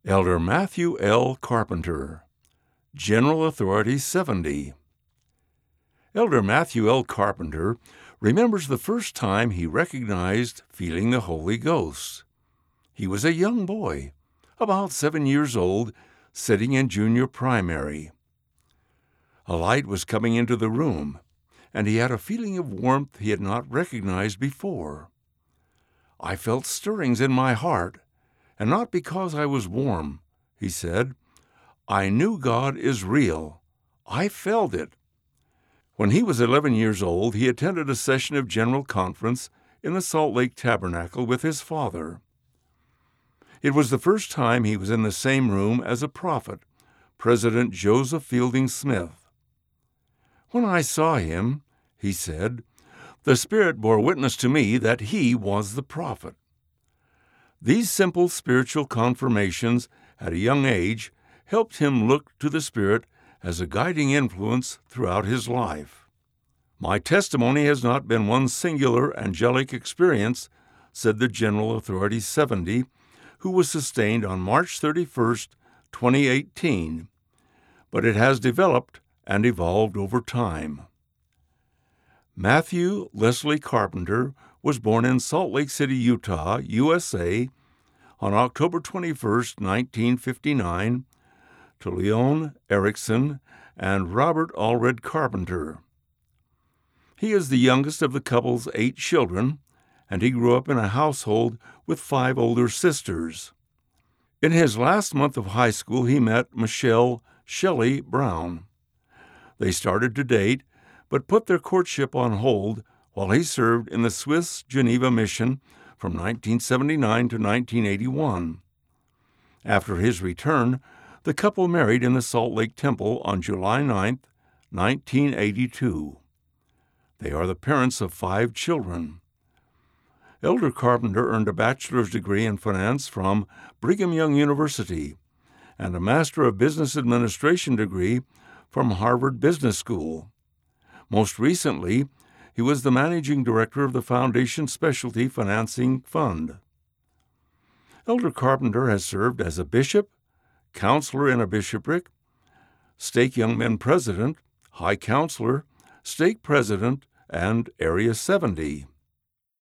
Elder Matthew L. Carpenter, General Authority 70. Elder Matthew L. Carpenter remembers the first time he recognized feeling the Holy Ghost. He was a young boy, about 7 years old, sitting in junior primary. A light was coming into the room, and he had a feeling of warmth he had not recognized before. I felt stirrings in my heart, and not because I was warm, he said. I knew God is real. I felt it. When he was 11 years old, he attended a session of General Conference in the Salt Lake Tabernacle with his father. It was the first time he was in the same room as a prophet, President Joseph Fielding Smith. When I saw him, he said, the Spirit bore witness to me that he was the prophet. These simple spiritual confirmations at a young age helped him look to the Spirit as a guiding influence throughout his life. My testimony has not been one singular angelic experience, said the General Authority 70, who was sustained on March 31, 2018, but it has developed and evolved over time. Matthew Leslie Carpenter was born in Salt Lake City, Utah, USA, on October 21, 1959, to Leon Erickson and Robert Allred Carpenter. He is the youngest of the couple's 8 children, and he grew up in a household with 5 older sisters. In his last month of high school, he met Michelle Shelley Brown. They started to date, but put their courtship on hold while he served in the Swiss Geneva Mission from 1979 to 1981. After his return, the couple married in the Salt Lake Temple on July 9, 1982. They are the parents of 5 children. Elder Carpenter earned a bachelor's degree in finance from Brigham Young University and a Master of Business Administration degree from Harvard Business School. Most recently, he was the managing director of the Foundation Specialty Financing Fund. Elder Carpenter has served as a bishop, counselor in a bishopric, stake young men president, high counselor, stake president, and Area 70.